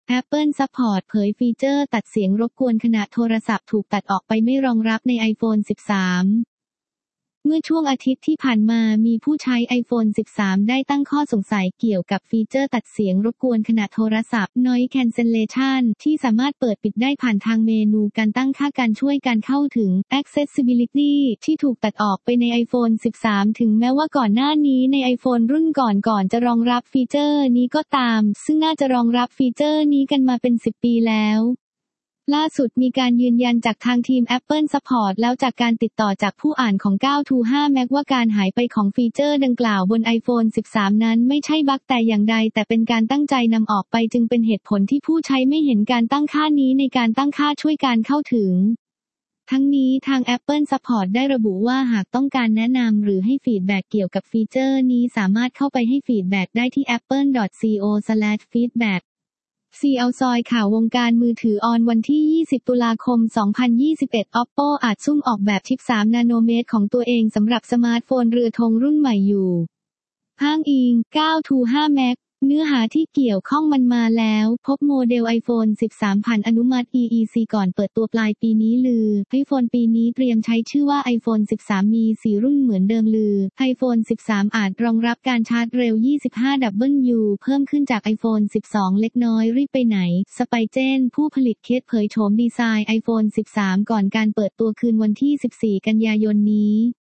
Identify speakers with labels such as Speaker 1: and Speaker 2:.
Speaker 1: Apple Support เผยฟีเจอร์ตัดเสียงรบกวนขณะโทรศัพท์ถูกตัดออกไปไม่รองรับใน iPhone 13เมื่อช่วงอาทิตย์ที่ผ่านมามีผู้ใช้ iPhone 13 ได้ตั้งข้อสงสัยเกี่ยวกับฟีเจอร์ตัดเสียงรบกวนขณะโทรศัพท์ Noise Cancellation ที่สามารถเปิดปิดได้ผ่านทางเมนูการตั้งค่าการช่วยการเข้าถึง Accessibility ที่ถูกตัดออกไปใน iPhone 13 ถึงแม้ว่าก่อนหน้านี้ใน iPhone รุ่นก่อนจะรองรับฟีเจอร์นี้ก็ตามซึ่งน่าจะรองรับฟีเจอร์นี้กันมาเป็น 10 ปีแล้วล่าสุดมีการยืนยันจากทางทีม Apple Support แล้วจากการติดต่อจากผู้อ่านของ 9to5 Mac ว่าการหายไปของฟีเจอร์ดังกล่าวบน iPhone 13 นั้นไม่ใช่บั๊กแต่อย่างใดแต่เป็นการตั้งใจนำออกไปจึงเป็นเหตุผลที่ผู้ใช้ไม่เห็นการตั้งค่านี้ในการตั้งค่าช่วยการเข้าถึงทั้งนี้ทาง Apple Support ได้ระบุว่าหากต้องการแนะนำหรือให้ฟีดแบ็กเกี่ยวกับฟีเจอร์นี้สามารถเข้าไปให้ฟีดแบ็กได้ที่ apple.co/feedbackเอาซอยข่าววงการมือถือออนวันที่ 20 ตุลาคม 2021 Oppo อาจซุ่มออกแบบชิป 3 นาโนเมตรของตัวเองสำหรับสมาร์ทโฟนเรือธงรุ่นใหม่อยู่อ้างอิง 9to5 Mac เนื้อหาที่เกี่ยวข้องมันมาแล้วพบโมเดล iPhone 13 ผ่านอนุมัติ EEC ก่อนเปิดตัวปลายปีนี้ลือ iPhone ปีนี้เตรียมใช้ชื่อว่า iPhone 13 มี 4 รุ่นเหมือนเดิมลือ iPhone 13 อาจรองรับการชาร์จเร็ว 25W เพิ่มขึ้นจาก iPhone 12 เล็กน้อยรีบไปไหน สไปเจนผู้ผลิตเคสเผยโฉมดีไซน์ iPhone 13 ก่อนการเปิดตัวคืนวันที่ 14 กันยายนนี้